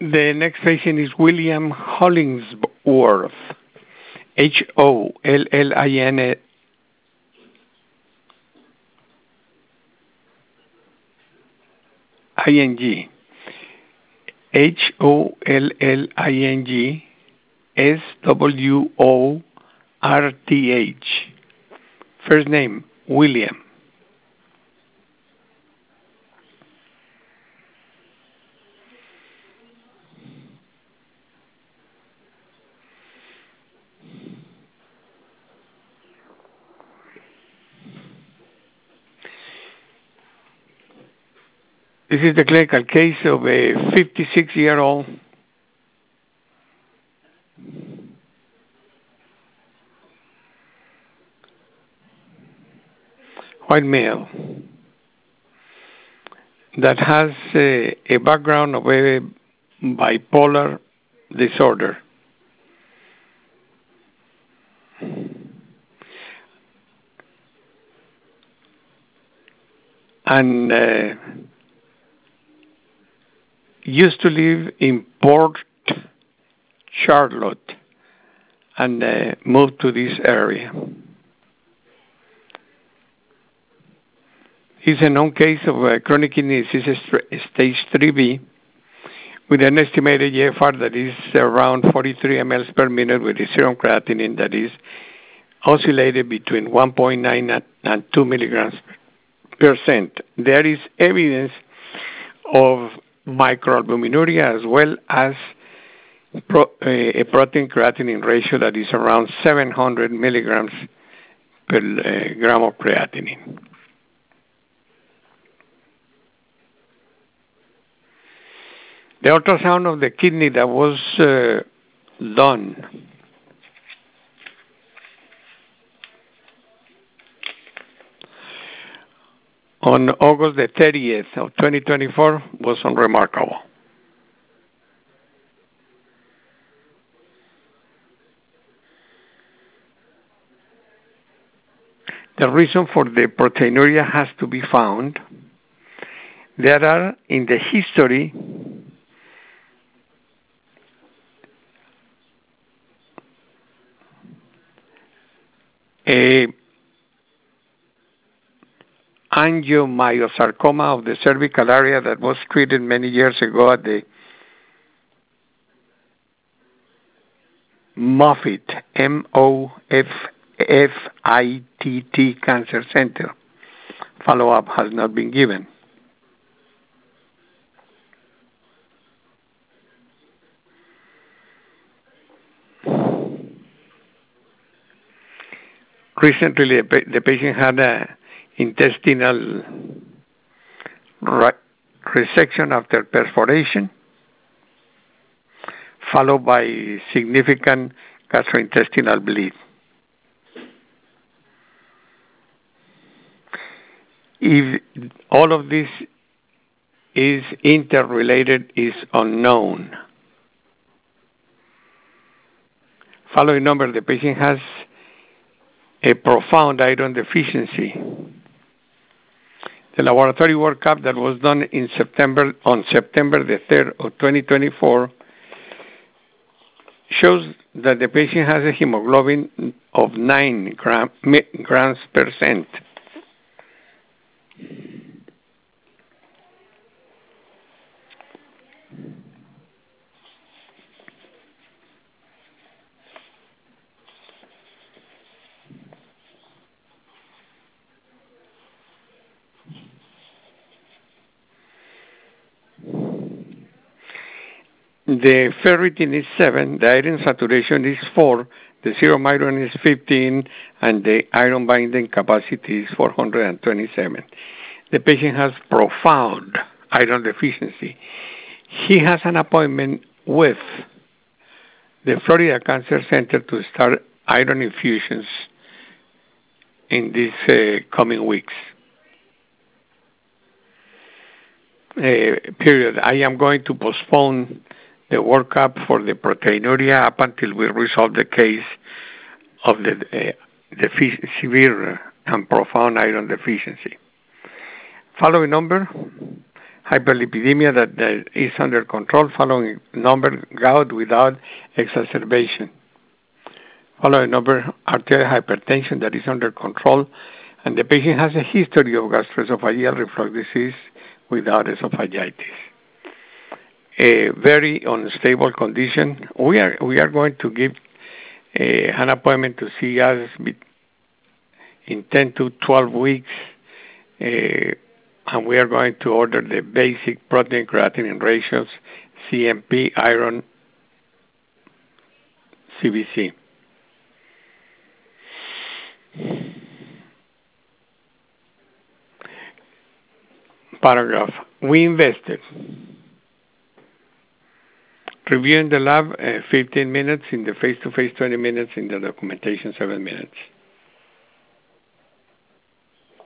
The next patient is William Hollingsworth. Hollin. ING. Hollling SWORTH. First name, William. This is the clinical case of a 56-year-old white male that has a background of a bipolar disorder. And used to live in Port Charlotte and moved to this area. He's a known case of chronic kidney disease stage 3B with an estimated GFR that is around 43 mL per minute with a serum creatinine that is oscillated between 1.9 and 2 milligrams per cent. There is evidence of microalbuminuria as well as a protein creatinine ratio that is around 700 milligrams per gram of creatinine. The ultrasound of the kidney that was done on August the 30th of 2024 was unremarkable. The reason for the proteinuria has to be found. There are in the history a angiomyosarcoma of the cervical area that was treated many years ago at the Moffitt, Moffitt Cancer Center. Follow-up has not been given. Recently, the patient had an intestinal resection after perforation, followed by significant gastrointestinal bleed. If all of this is interrelated is unknown. Following number, the patient has a profound iron deficiency. The laboratory workup that was done on September the 3rd of 2024 shows that the patient has a hemoglobin of 9 grams per cent. The ferritin is 7, the iron saturation is 4, the serum iron is 15, and the iron binding capacity is 427. The patient has profound iron deficiency. He has an appointment with the Florida Cancer Center to start iron infusions in these coming weeks. Period. I am going to postpone the workup for the proteinuria up until we resolve the case of the severe and profound iron deficiency. Following number, hyperlipidemia that is under control following number gout without exacerbation. Following number arterial hypertension that is under control, and the patient has a history of gastroesophageal reflux disease without esophagitis. A very unstable condition. We are going to give an appointment to see us in 10 to 12 weeks, and we are going to order the basic protein creatinine ratios, CMP, iron, CBC. Paragraph. We invested. Reviewing the lab, 15 minutes. In the face-to-face, 20 minutes. In the documentation, 7 minutes.